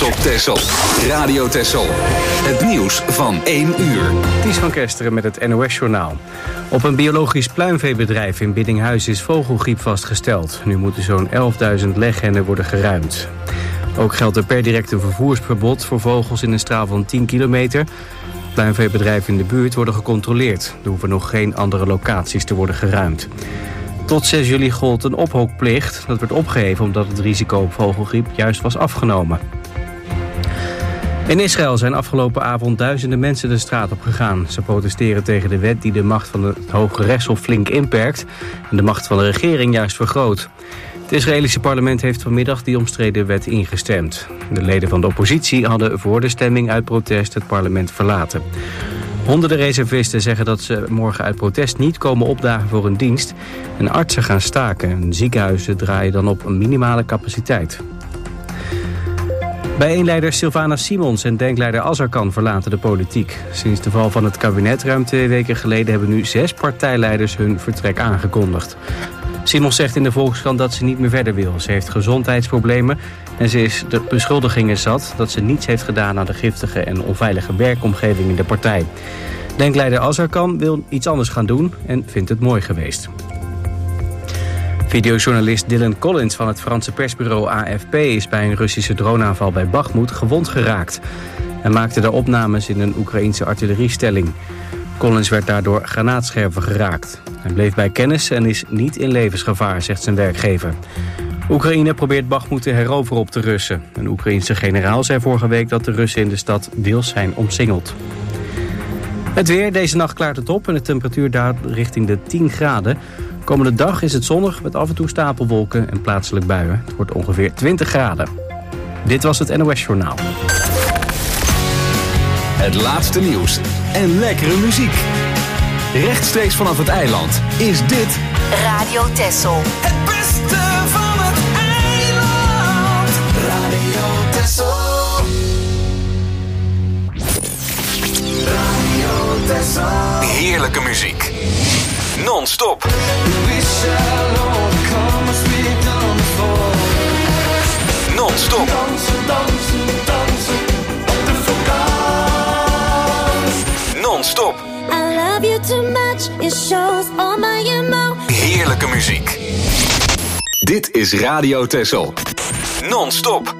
op Texel. Radio Texel. Het nieuws van 1 uur. Ties van Kesteren met het NOS-journaal. Op een biologisch pluimveebedrijf in Biddinghuizen is vogelgriep vastgesteld. Nu moeten zo'n 11.000 leghennen worden geruimd. Ook geldt er per direct een vervoersverbod voor vogels in een straal van 10 kilometer. Pluimveebedrijven in de buurt worden gecontroleerd. Er hoeven nog geen andere locaties te worden geruimd. Tot 6 juli gold een ophookplicht. Dat werd opgeheven omdat het risico op vogelgriep juist was afgenomen. In Israël zijn afgelopen avond duizenden mensen de straat op gegaan. Ze protesteren tegen de wet die de macht van het Hoge Rechtshof flink inperkt en de macht van de regering juist vergroot. Het Israëlische parlement heeft vanmiddag die omstreden wet ingestemd. De leden van de oppositie hadden voor de stemming uit protest het parlement verlaten. Honderden reservisten zeggen dat ze morgen uit protest niet komen opdagen voor een dienst. En artsen gaan staken en ziekenhuizen draaien dan op een minimale capaciteit. Bijeenleiders Sylvana Simons en denkleider Azarkan verlaten de politiek. Sinds de val van het kabinet ruim 2 weken geleden hebben nu 6 partijleiders hun vertrek aangekondigd. Simons zegt in de Volkskrant dat ze niet meer verder wil. Ze heeft gezondheidsproblemen en ze is de beschuldigingen zat dat ze niets heeft gedaan aan de giftige en onveilige werkomgeving in de partij. Denkleider Azarkan wil iets anders gaan doen en vindt het mooi geweest. Videojournalist Dylan Collins van het Franse persbureau AFP is bij een Russische droneaanval bij Bakhmut gewond geraakt. Hij maakte daar opnames in een Oekraïense artilleriestelling. Collins werd daardoor granaatscherven geraakt. Hij bleef bij kennis en is niet in levensgevaar, zegt zijn werkgever. Oekraïne probeert Bakhmut te heroveren op de Russen. Een Oekraïense generaal zei vorige week dat de Russen in de stad deels zijn omsingeld. Het weer, deze nacht klaart het op en de temperatuur daalt richting de 10 graden. Komende dag is het zonnig met af en toe stapelwolken en plaatselijk buien. Het wordt ongeveer 20 graden. Dit was het NOS Journaal. Het laatste nieuws en lekkere muziek. Rechtstreeks vanaf het eiland is dit Radio Texel. Het beste van het eiland. Radio Texel. Radio Texel. heerlijke muziek. Non-stop. Non-stop. Dansen, dansen, dansen op de vulkaan. Non-stop. I love you too much, it shows all my emotions. Heerlijke muziek. Dit is Radio Texel. Non-stop.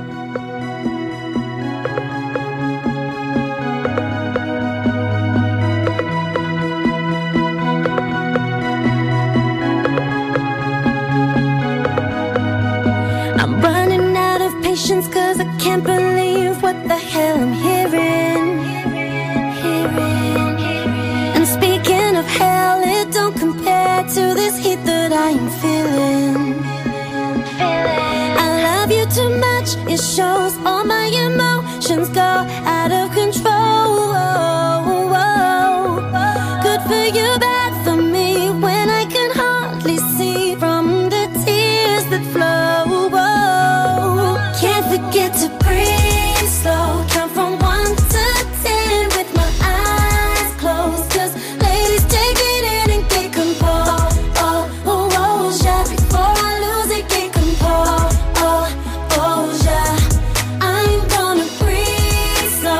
I'm running out of patience cause I can't believe what the hell I'm hearing. And speaking of hell, it don't compare to this heat that I am feeling. I love you too much, it shows all my emotions go out of control. Good for you, bad for me, when I can hardly see from the tears that flow. Can't forget to breathe slow, count from 1 to 10 with my eyes closed, cause ladies take it in and get composed. Yeah, before I lose it, get composed. Yeah, I'm gonna breathe slow,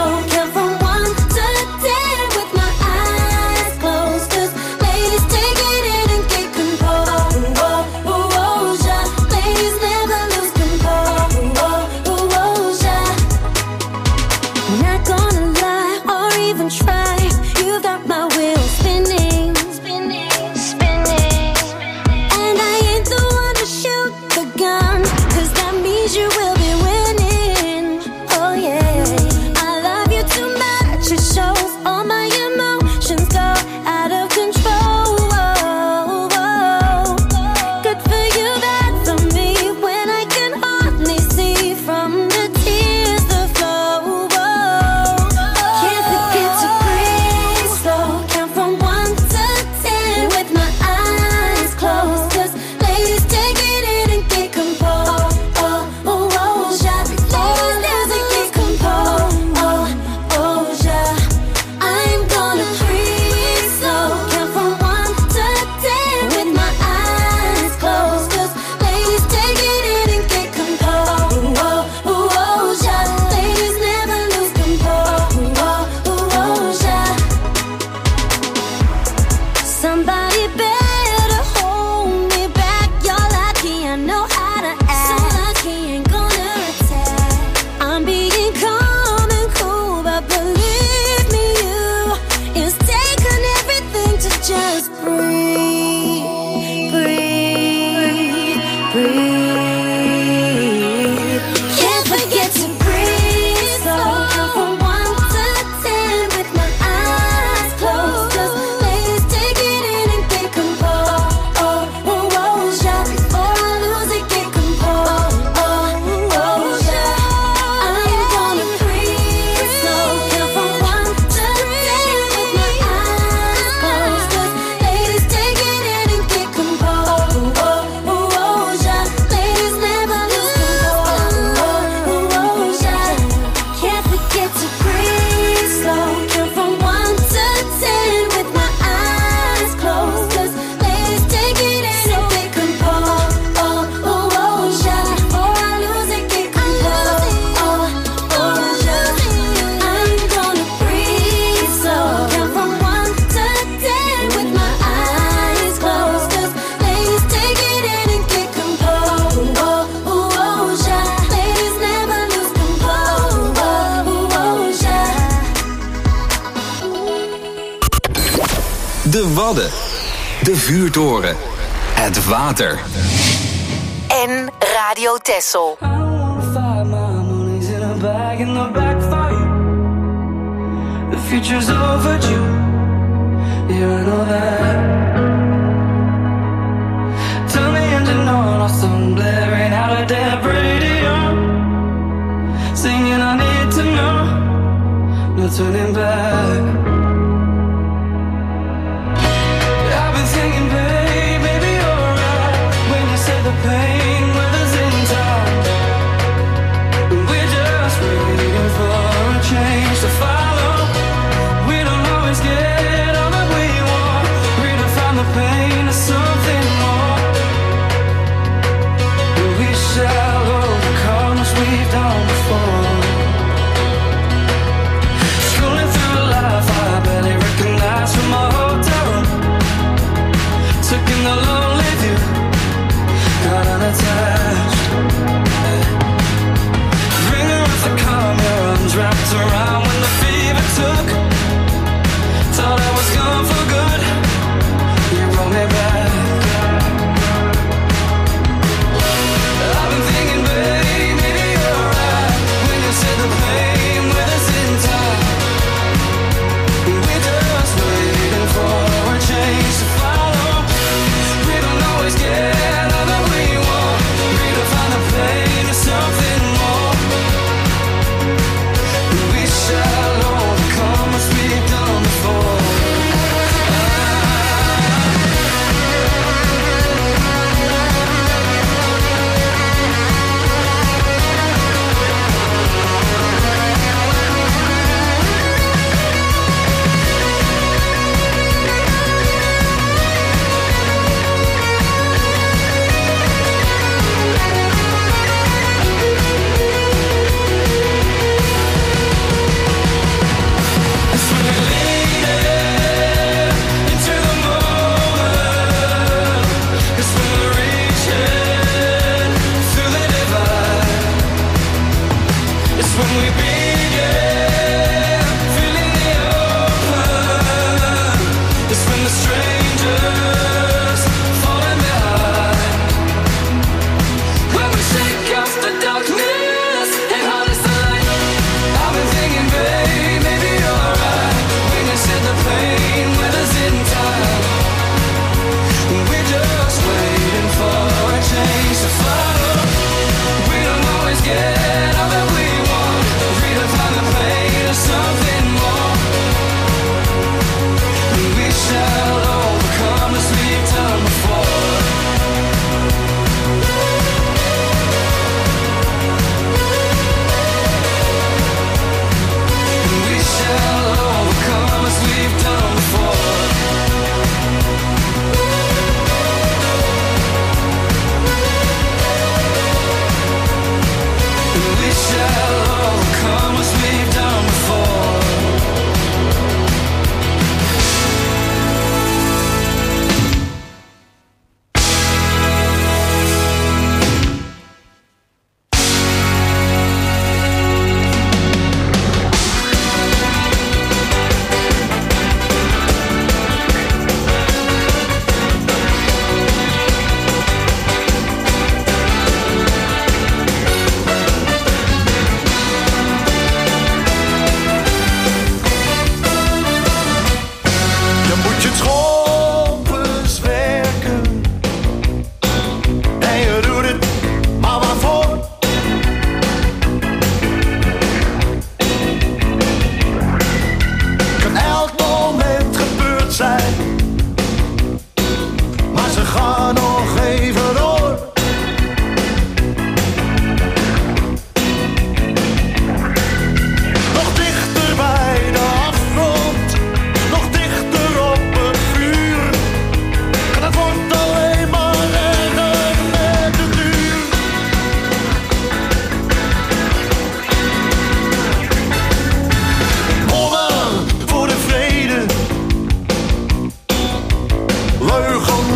better hold me back. You're lucky I know how to act. So lucky ain't gonna attack. I'm being calm and cool, but believe me, you, it's taken everything to just breathe, breathe, breathe. Can't forget to breathe. So count from 1 to 10 with my eyes closed. 'Cause ladies take it in and get composed. Yeah. Before I lose it, get composed. Yeah. I'm gonna breathe. So count from 1 to 10 with my eyes closed. 'Cause ladies take it in and get composed. Yeah. Ladies never lose composure. Yeah. Can't forget to breathe. Slow count from 1 to 10 with my eyes closed. 'Cause ladies take it in and get composed. Yeah. Before I lose it, get composed. Yeah. I'm gonna breathe. Slow count from 1 to 10 with my eyes closed. 'Cause ladies take it in and get composed. Yeah. Ladies never lose composure. Yeah. De Wadden. De Vuurtoren. Het water. En Radio Texel. I wanna fight, my money's in a bag in the backfire. The future's overdue. Yeah, I know that. Turn the engine on, or some blaring out of dead radio. Singing I need to know. No turning back. I've been thinking, babe, maybe you're right when you say the pain weather's in time. We're just waiting for a change to follow. We don't always get all that we want. Redefine the pain to something more. We shall overcome as we've done before. Scrolling through the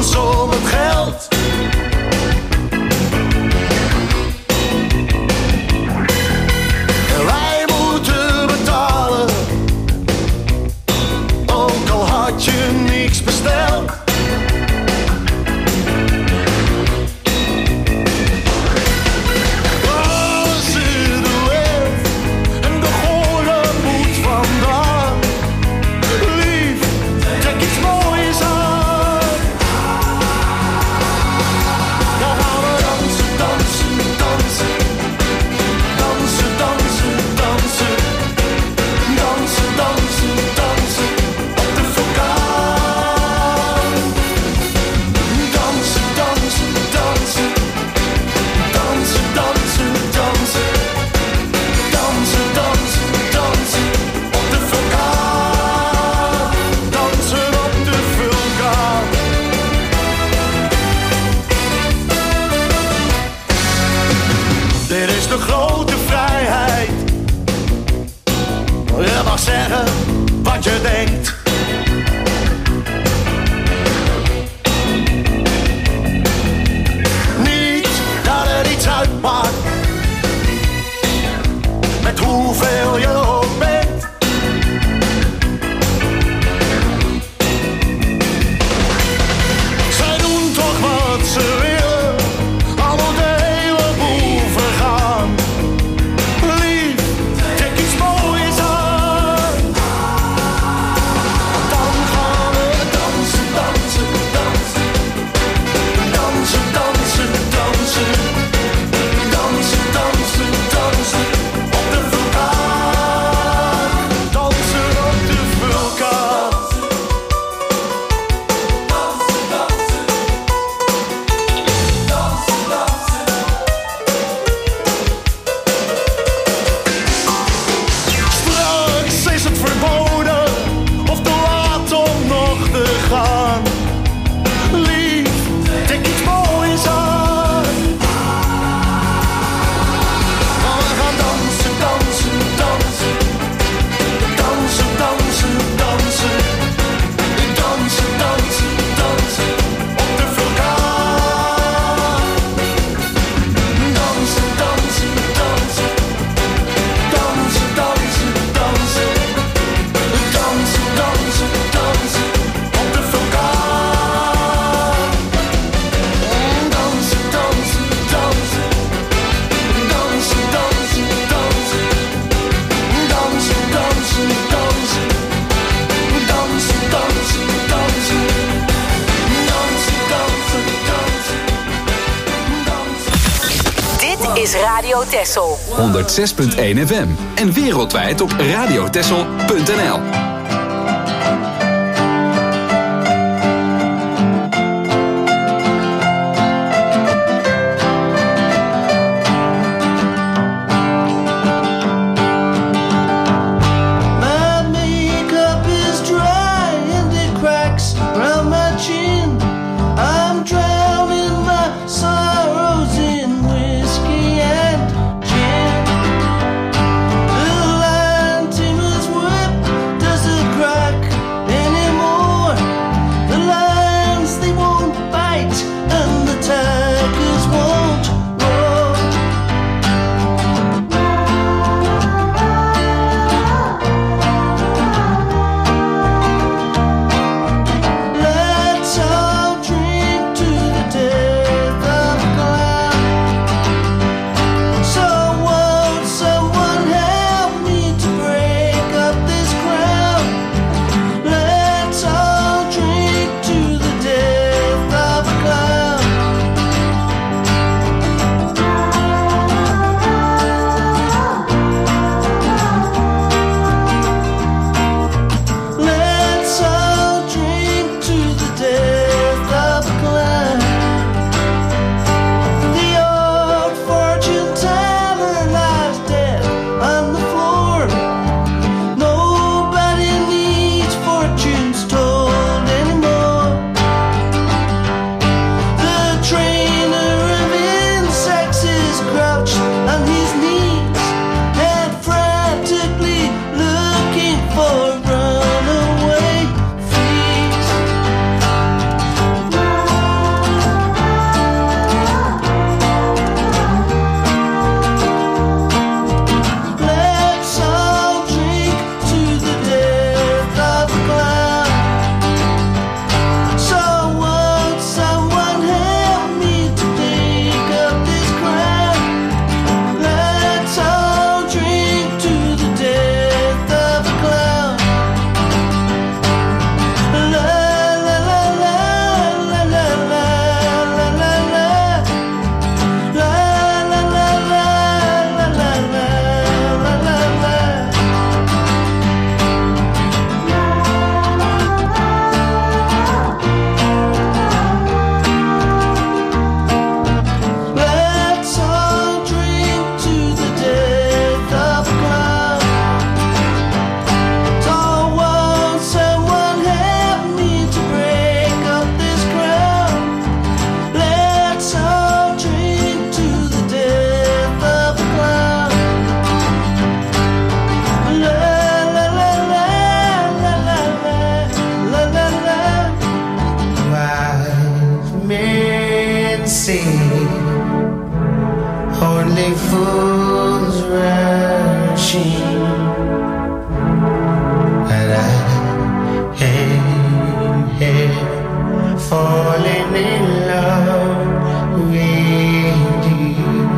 dansen om het geld. En wij moeten betalen, ook al had je niks besteld. Zeggen wat je denkt. Niet dat er iets uitmaakt met hoeveel je ook bent. Zij doen toch wat ze willen, al moet de hele boel vergaan. Lief, trek iets moois aan. Dan gaan we dansen, dansen, dansen. Dansen, dansen, dansen. Dansen, dansen, dansen. Op de vulkaan. Dansen op de vulkaan. Dansen, dansen. Dansen, dansen. Straks is het verboden of te laat om nog te gaan. Lief, trek iets moois aan. Maar we gaan dansen, dansen, dansen. Dansen, dansen, dansen. Dansen, dansen, dansen. Op de vulkaan. Dansen, dansen, dansen. Dansen, dansen, dansen. Dansen, dansen, dansen. Op de vulkaan. Dansen, dansen, dansen. Dansen, dansen, dansen. Dansen, dansen, dansen. Dansen, dansen, dansen. Dansen, dansen, dansen. Dansen. Dit is Radio Texel. 106.1 FM en wereldwijd op radiotexel.nl. My makeup is dry and it cracks around my chin. I'm drowning my sorrows in whiskey and gin. The line timers whip, does see only fools rushing, and I am here falling in love with you.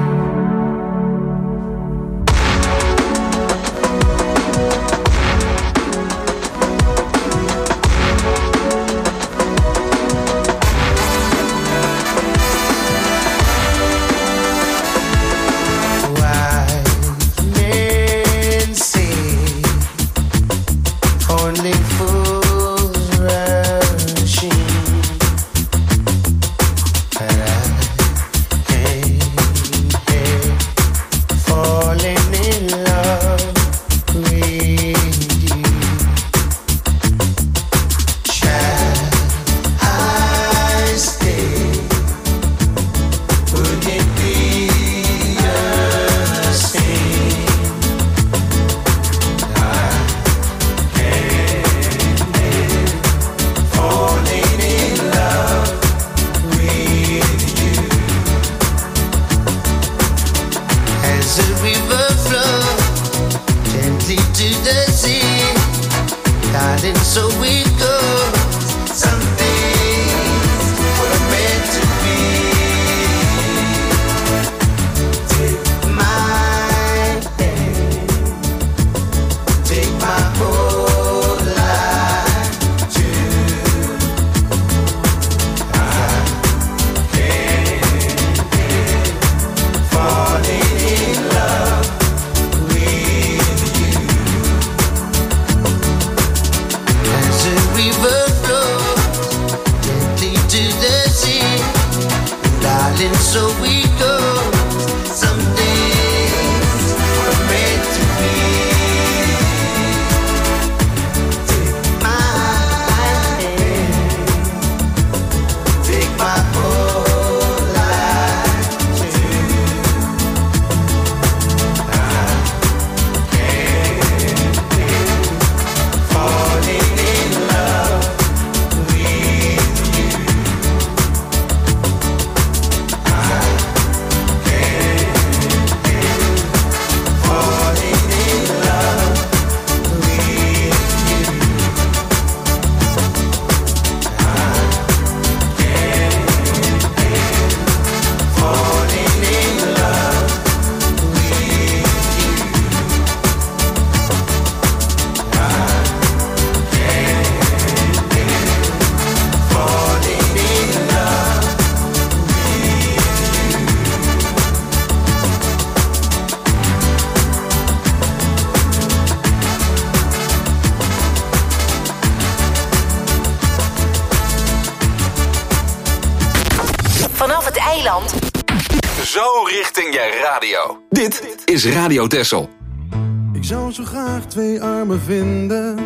Zo richting je radio. Dit is Radio Texel. Ik zou zo graag 2 armen vinden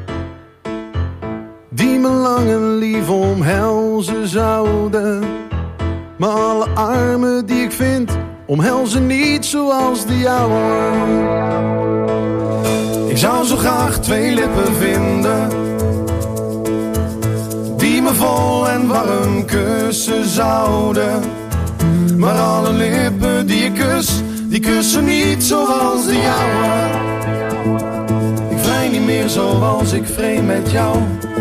die me lang en lief omhelzen zouden. Maar alle armen die ik vind omhelzen niet zoals de jouwe. Ik zou zo graag 2 lippen vinden die me vol en warm kussen zouden. Maar alle lippen die ik kus, die kussen niet zoals de jouwe. Ik vrij niet meer zoals ik vreemd met jou.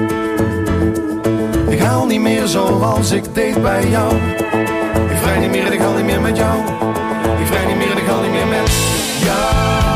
Ik huil niet meer zoals ik deed bij jou. Ik vrij niet meer en ik huil niet meer met jou. Ik vrij niet meer en ik huil niet meer met jou.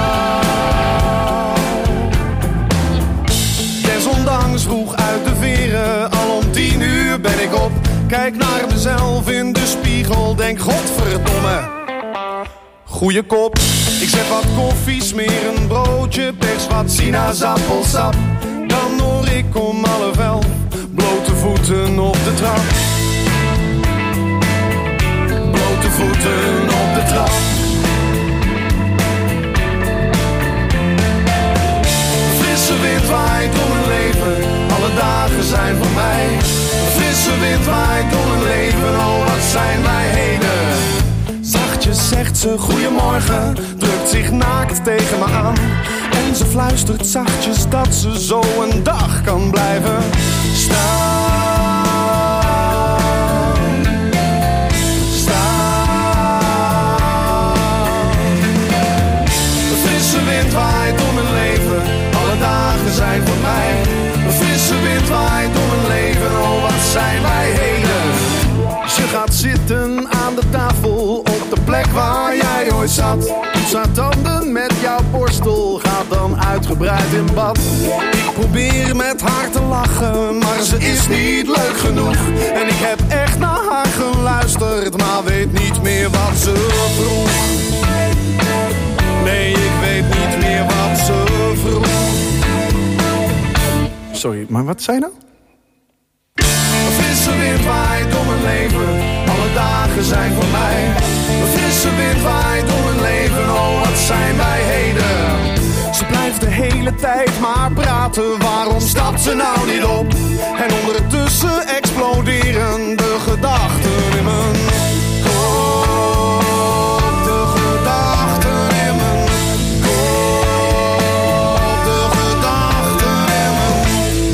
Desondanks vroeg uit de veren, al om 10:00 ben ik op. Kijk naar mezelf in de spiegel, denk godverdomme, goeie kop. Ik zet wat koffie, smeer een broodje, pers wat sinaasappelsap. Dan hoor ik om 11:30 blote voeten op de trap. Blote voeten op de trap. Frisse wind waait door mijn leven, alle dagen zijn voor mij. Frisse wind waait door mijn leven, oh wat zijn wij heden. Zachtjes zegt ze goeiemorgen, drukt zich naakt tegen me aan. En ze fluistert zachtjes dat ze zo een dag kan blijven staan. nat. Poets haar tanden met jouw borstel, gaat dan uitgebreid in bad. Ik probeer met haar te lachen, maar ze is niet leuk genoeg. En ik heb echt naar haar geluisterd, maar weet niet meer wat ze vroeg. Nee, ik weet niet meer wat ze vroeg. Sorry, maar wat zei je nou? Een frisse wind waait door mijn leven, alle dagen zijn voor mij. Een frisse wind waait door mijn leven, oh wat zijn wij heden. Ze blijft de hele tijd maar praten, waarom stapt ze nou niet op? En ondertussen exploderen de gedachten in mijn kop. De gedachten in mijn kop. De gedachten in mijn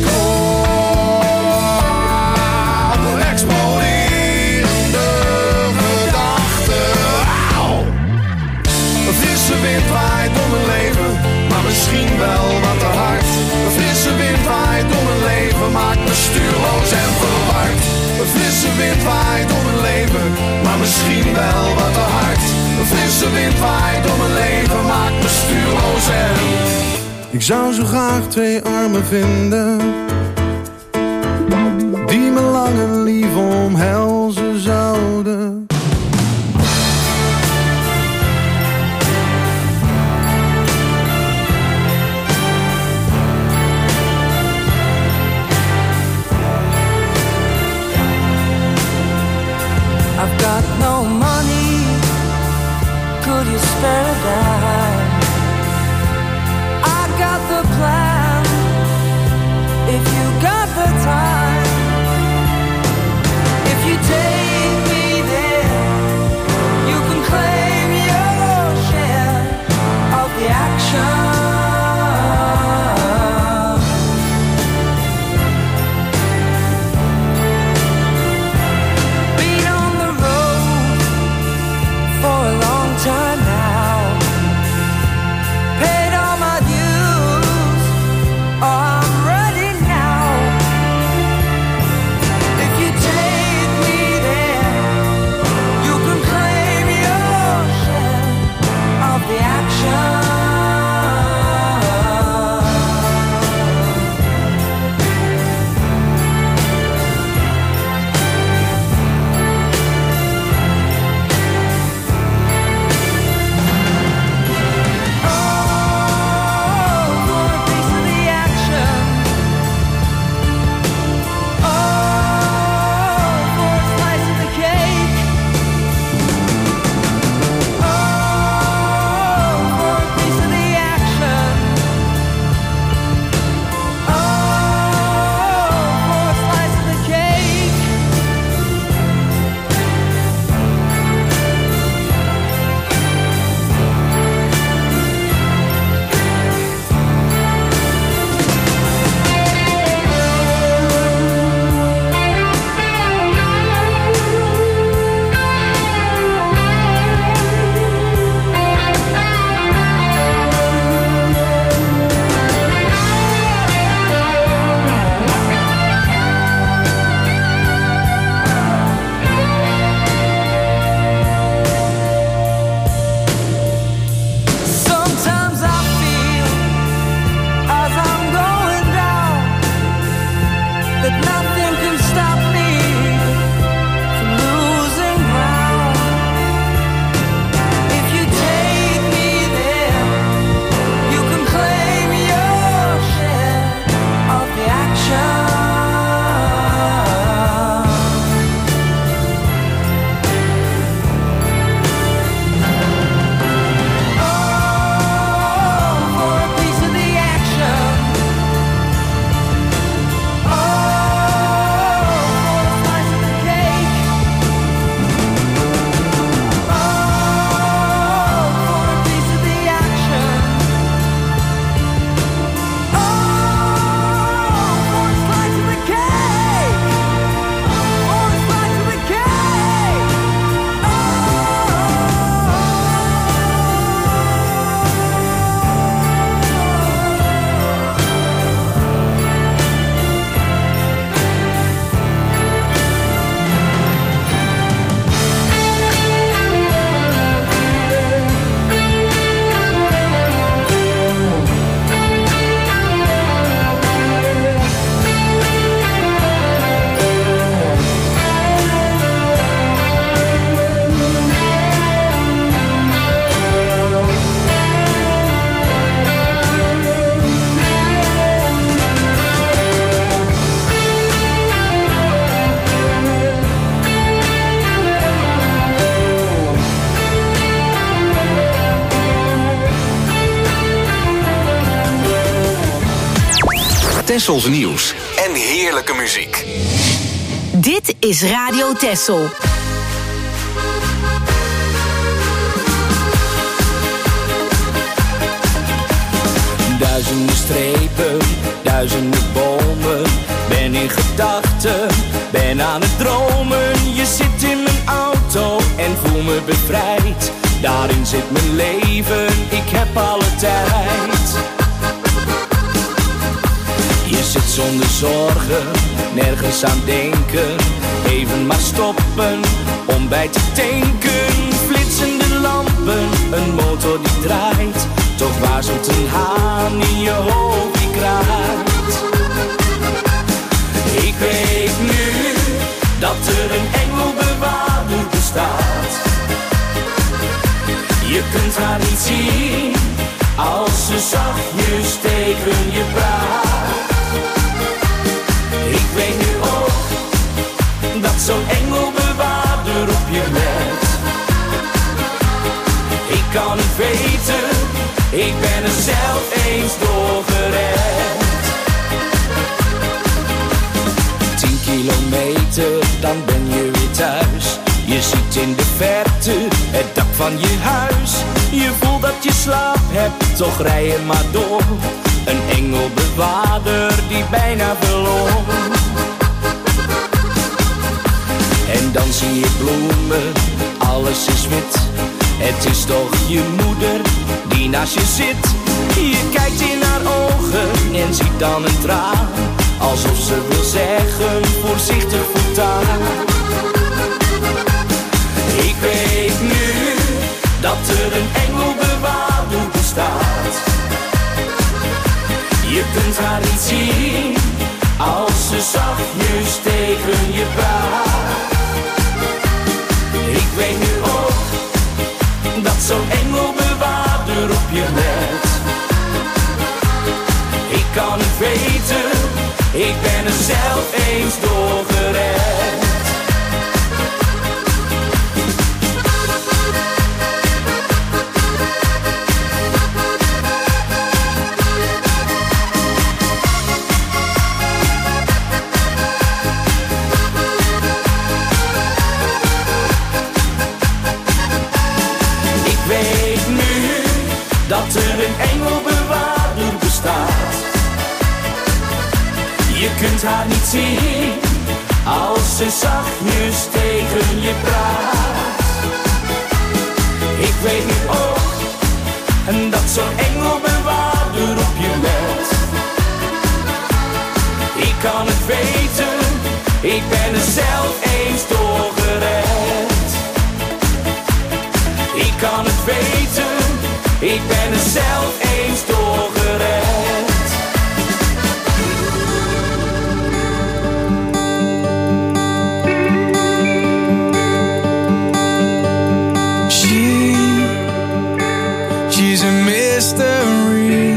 kop. Exploderende gedachten. Auw. Een frisse wind waait door mijn leven, maar misschien wel wat te hard. Een frisse wind waait door mijn leven, maakt me stuurloos en verward. Een frisse wind waait door mijn leven, maar misschien wel wat te hard. Een frisse wind waait door mijn leven, maakt me stuurloos en... Ik zou zo graag 2 armen vinden, die me lang en lief omhelzen zouden. I've got no money, could you spare a dime? I got the plan, if you got the time. If you take me there, you can claim your share of the action. Been on the road for a long time now, and I know Tessels nieuws en heerlijke muziek. Dit is Radio Tessel. Duizenden strepen, duizenden bomen. Ben in gedachten, ben aan het dromen. Je zit in mijn auto en voel me bevrijd. Daarin zit mijn leven, ik heb alle tijd. Je zit zonder zorgen, nergens aan denken. Even maar stoppen, om bij te tanken. Flitsende lampen, een motor die draait. Toch waarschuwt een haan in je hoofd die kraait. Ik weet nu dat er een engelbewaarder bestaat. Je kunt haar niet zien als ze zachtjes tegen je praat. Ik weet nu ook dat zo'n engelbewaarder op je let. Ik kan het weten, ik ben er zelf eens door gered. 10 kilometer, dan ben je weer thuis. Je ziet in de verte het dak van je huis. Je voelt dat je slaap hebt, toch rij je maar door. Een engelbewaarder die bijna verloor. En dan zie je bloemen, alles is wit. Het is toch je moeder die naast je zit. Je kijkt in haar ogen en ziet dan een traan. Alsof ze wil zeggen, voorzichtig voortaan. Ik weet nu dat er een engelbewaarder bestaat. Je kunt haar niet zien als ze zachtjes tegen je praat. Ik weet nu ook dat zo'n engelbewaarder op je let. Ik kan het weten, ik ben er zelf eens door gered. Dat er een engelbewaarder bestaat. Je kunt haar niet zien als ze zachtjes tegen je praat. Ik weet nu ook dat zo'n engelbewaarder op je let. Ik kan het weten, ik ben er zelf eens door gered. Ik kan het weten, ik ben er zelf eens door gered. She's a mystery.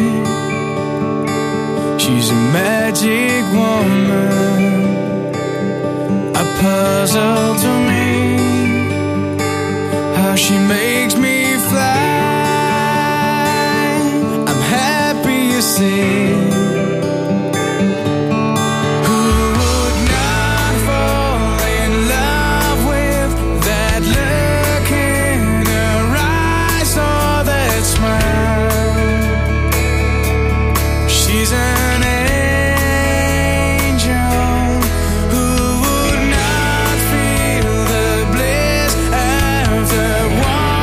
She's a magic woman, a puzzle to me. How she makes me fly. Sing. Who would not fall in love with that look in her eyes or that smile? She's an angel. Who would not feel the bliss after one?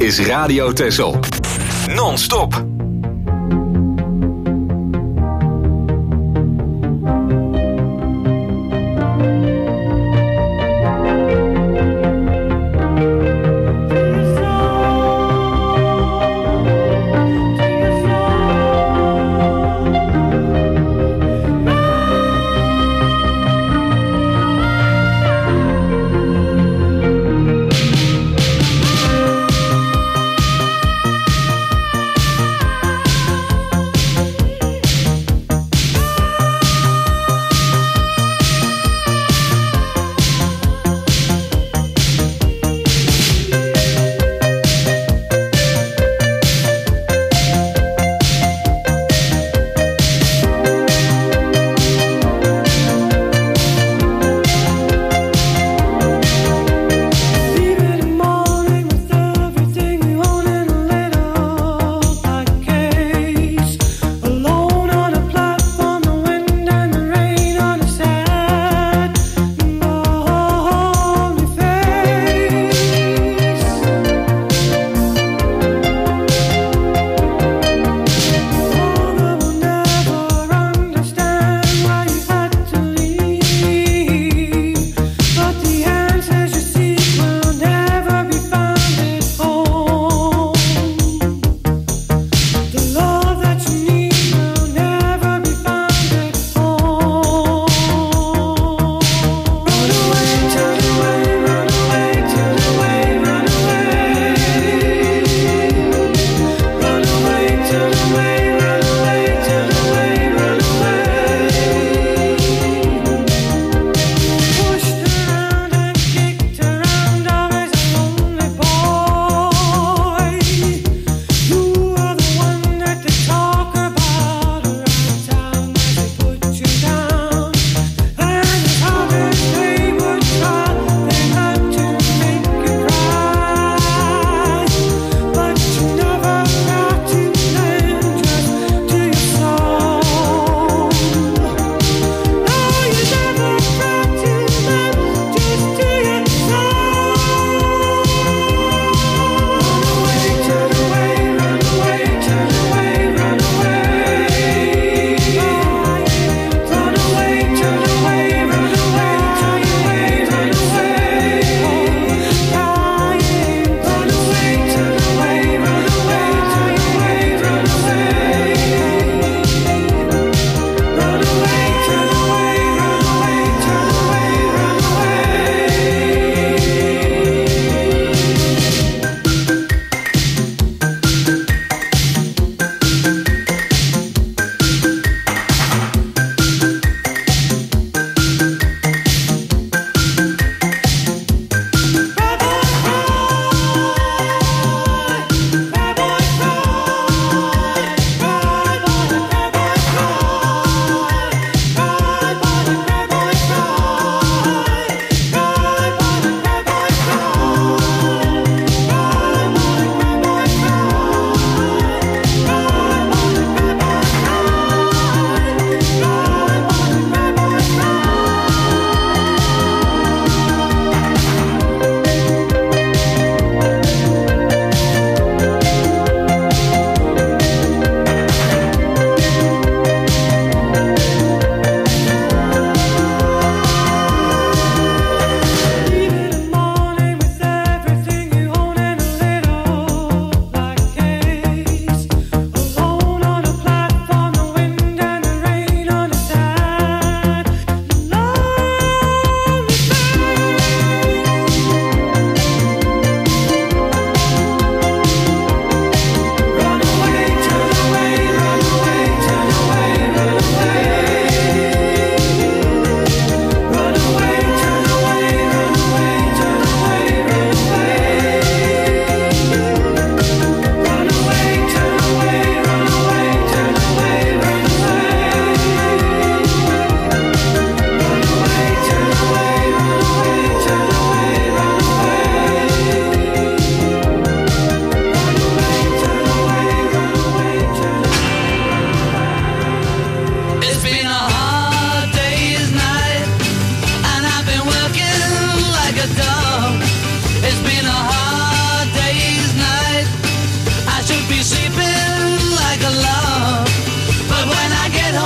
is Radio Texel. Non-stop.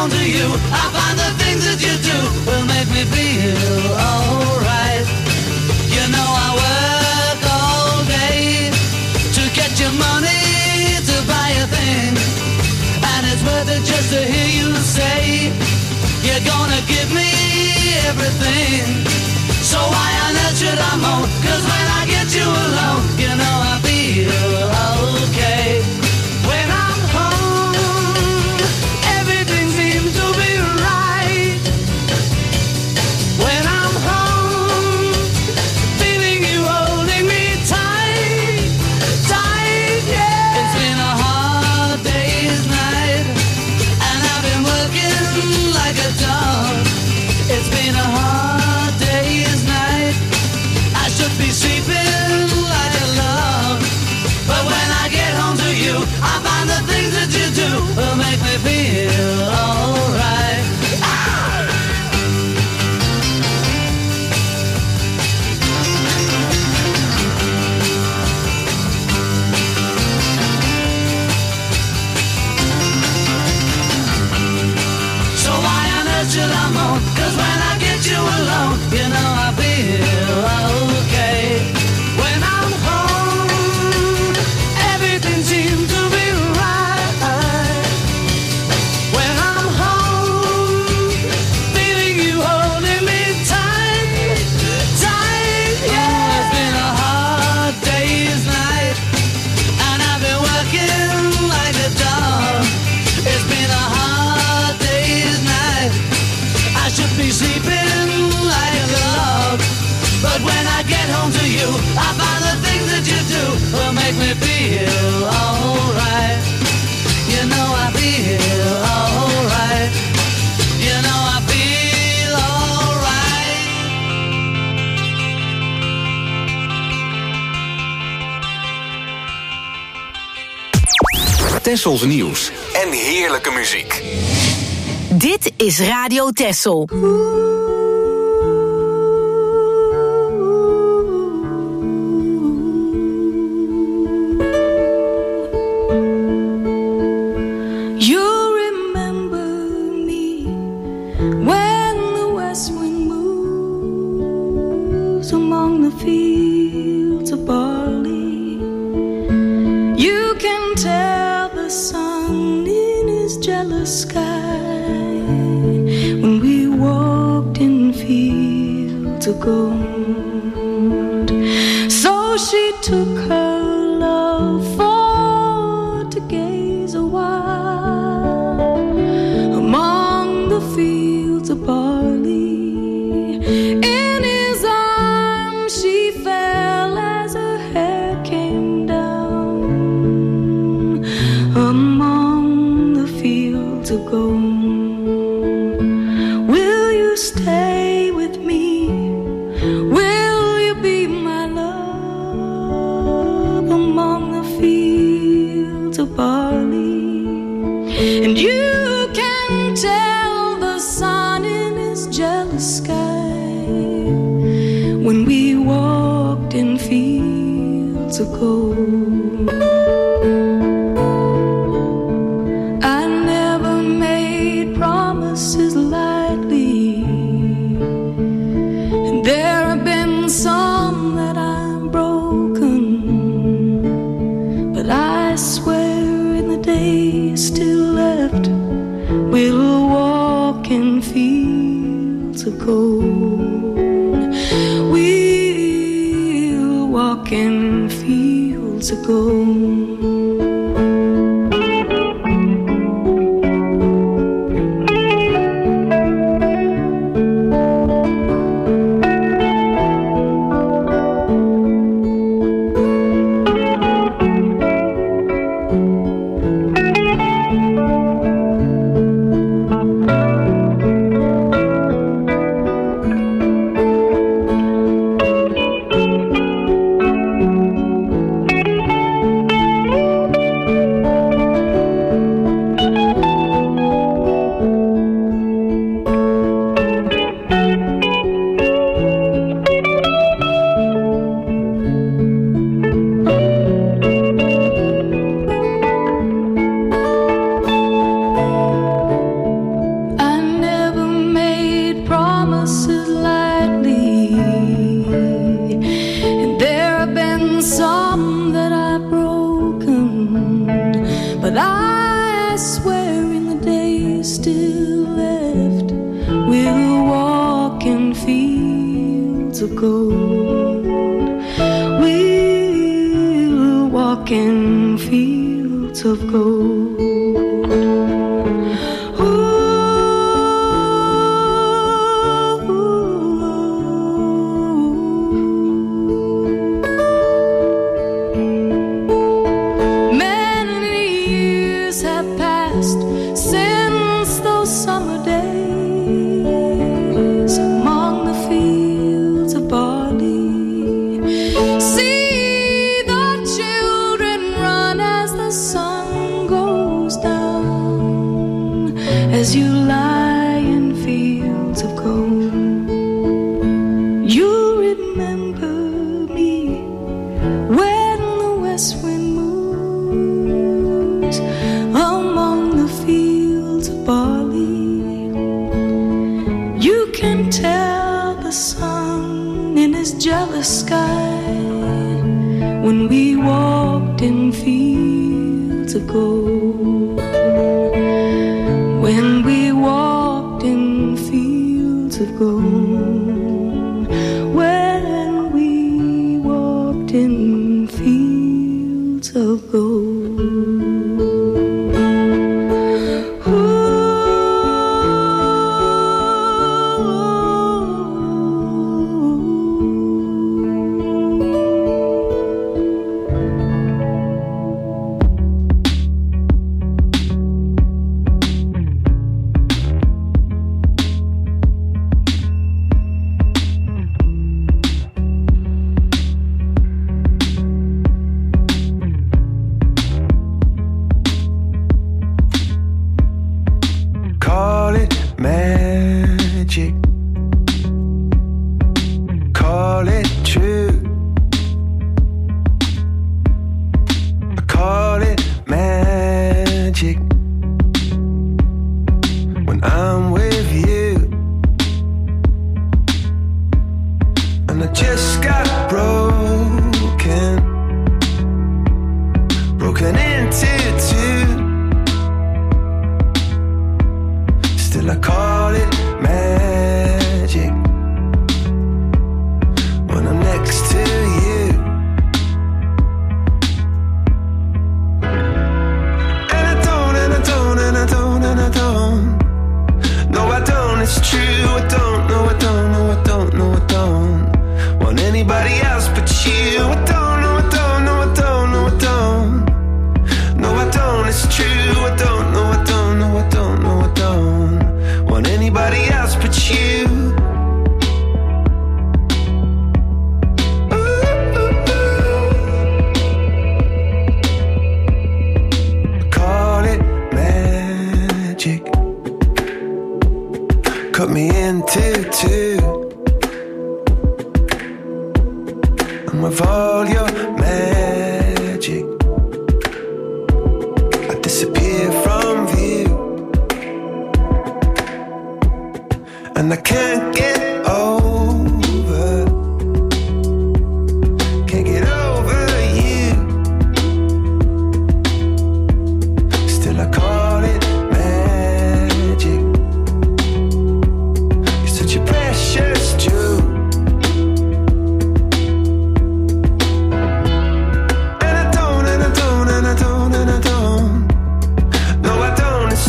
home to you, I find the things that you do will make me feel alright. You know I work all day to get your money to buy a thing, and it's worth it just to hear you say you're gonna give me everything. So why on earth should I moan? 'Cause when I get you alone, you know I feel okay. When I'm home, everything seems to be right. When I'm home, feeling you holding me tight, tight, yeah. It's been a hard day's night, and I've been working like a dog. It's been a hard day's night. I should be sleeping like a log, but when I get home to you, I find the things that you do will make me feel alright. So why on earth should I moan? 'Cause when I get you alone, you know I feel okay. When I'm home, everything seems to be right. When I'm home, feeling you holding me tight, tight, yeah. It's been a hard day's night, and I've been working like a dog. It's been a hard day's night. I should be sleeping like a log, but when I get home to you, I find the things that you do will make me feel alright. You know I feel alright. You know I feel alright. Tessels nieuws en heerlijke muziek. Dit is Radio Tessel. You remember me when the west wind moves among the fields of barley. You can tell the sun in his jealous sky when we walked in fields of gold. So she took her love for to gaze a while among the fields of barley. In his arms she fell as her hair came down among the fields of gold. Will you stay with me? Will you be my love among the fields of barley? And you can tell the sun in his jealous sky when we walked in fields of gold. I never made promises lightly, and there have been some that I've broken, but I swear in the days still left, we'll walk in fields of gold. We'll walk in fields of gold. years still left, we'll walk in fields of gold. We'll walk in fields of gold. As you lie in fields of gold, you remember me when the west wind moves among the fields of barley. You can tell the sun in his jealous sky when we walked in fields of gold. When we walked in fields of gold, when we walked in fields of gold.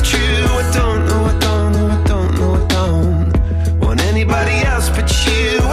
But you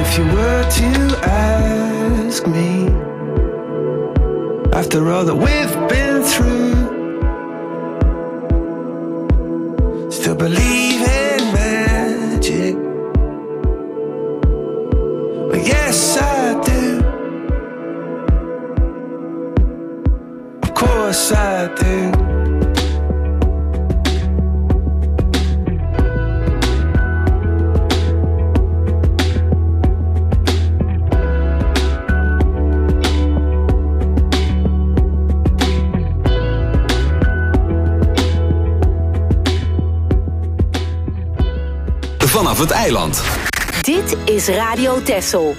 if you were to ask me, after all that we've been through, still believe in magic? Well, yes, I do. Of course I do. Vanaf het eiland. Dit is Radio Texel.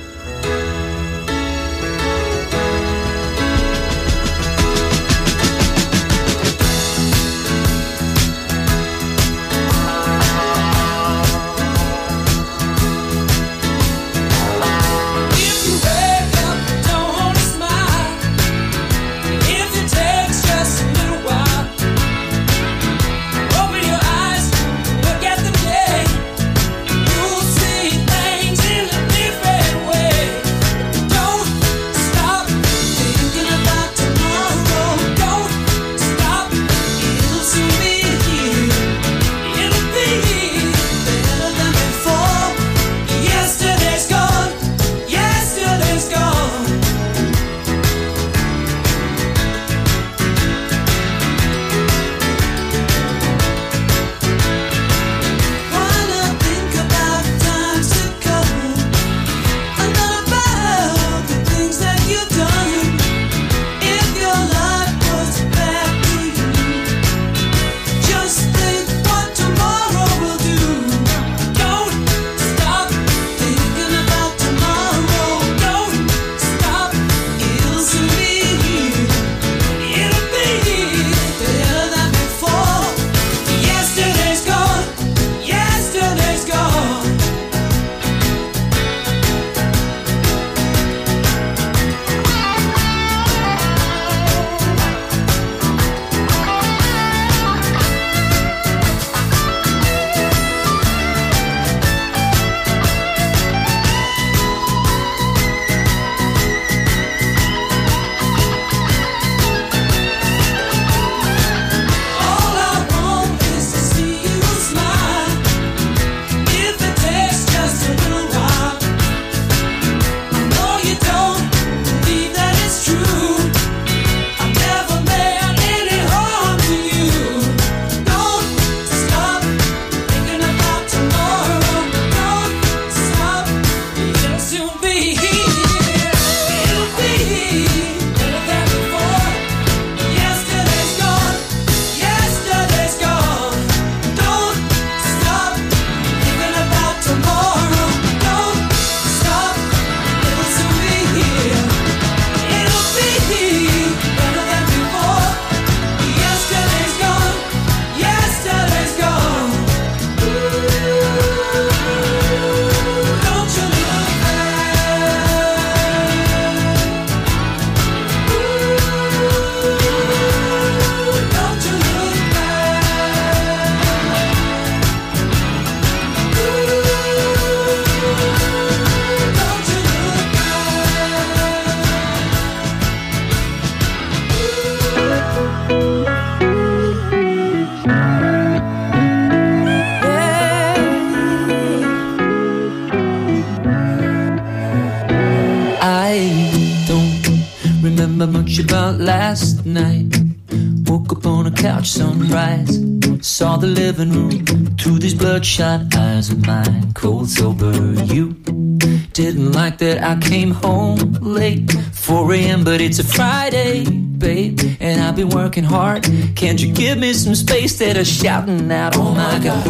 Much about last night. Woke up on a couch, sunrise. Saw the living room through these bloodshot eyes of mine. Cold sober, you didn't like that I came home late, 4 a.m. but it's a Friday, babe, and I've been working hard. Can't you give me some space? That are shouting out, oh my God,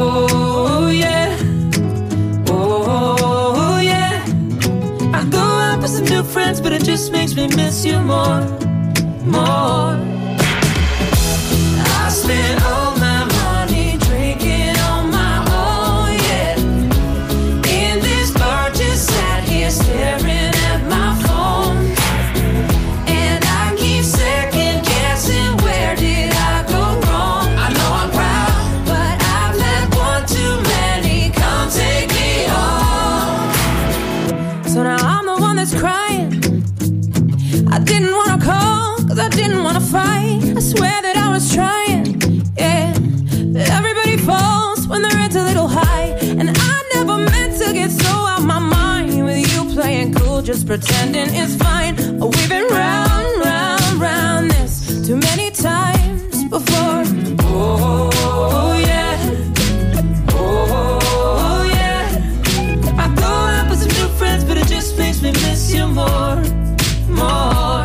oh yeah, oh yeah. I go out with some new friends, but it just makes me miss you more. I spent all my money drinking on my own, yeah. In this bar, just sat here staring at my phone, and I keep second guessing, where did I go wrong? I know I'm proud, but I've let one too many come take me home. so now I'm the one that's crying. I didn't wanna call, cause I didn't wanna fight. I swear that I was trying, yeah. But everybody falls when their head's a little high. And I never meant to get so out my mind. With you playing cool, just pretending it's fine. We've been round, round, round this too many times before. Oh yeah, oh yeah. I go out with some new friends, but it just makes me miss you more, more.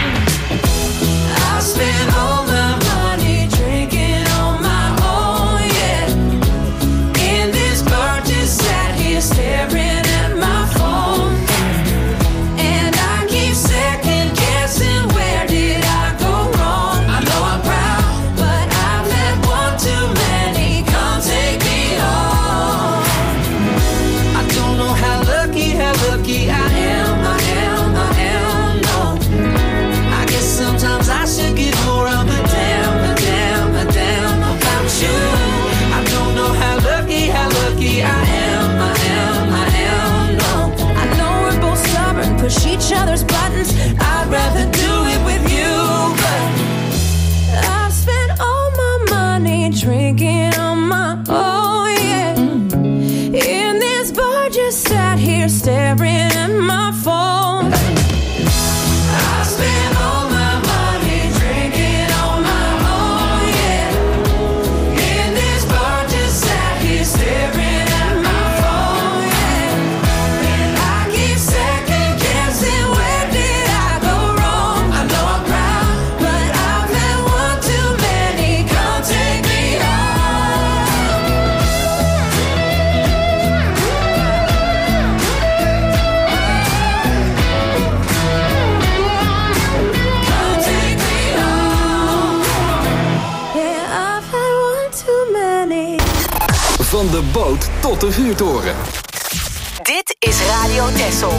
I spend all my money drinking on my own, yeah. In this bar, just sat here staring at my phone. And I keep second guessing, where did I go wrong? I know I'm proud, but I've had one too many. Come take me home. I don't know how lucky I am, no. I guess sometimes I should give more of a damn about you. I don't know how lucky I am, no. I know we're both stubborn, push each other's buttons. I'd rather do it with you, but I've spent all my money drinking on my own, yeah. In this bar, just sat here staring at my phone. I spent all my money drinking on my own, yeah. In this bar, just sat here staring at my phone, yeah. And I keep second guessing, where did I go wrong? I know I'm proud, but I've had one too many. Come take me home. Come take me home. Yeah, I've had one too many. Van de boot tot de vuurtoren. Dit is Radio Texel.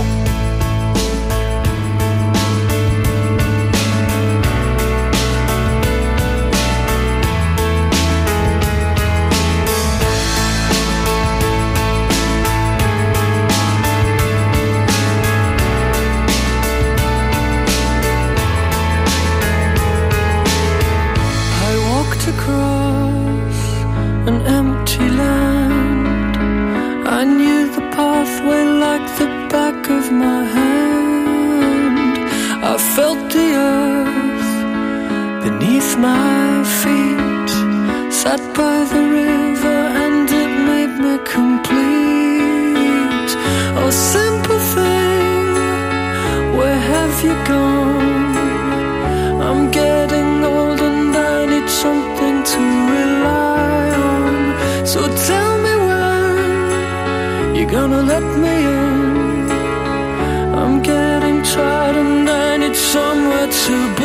I walked across an empty land. I knew the pathway like the back of my hand. I felt the earth beneath my feet. Sat by the river and it made me complete. Oh, simple thing, where have you gone? I'm getting old and I need something to rely on. So tell me when you're gonna let me in. I'm getting tired and I need somewhere to be.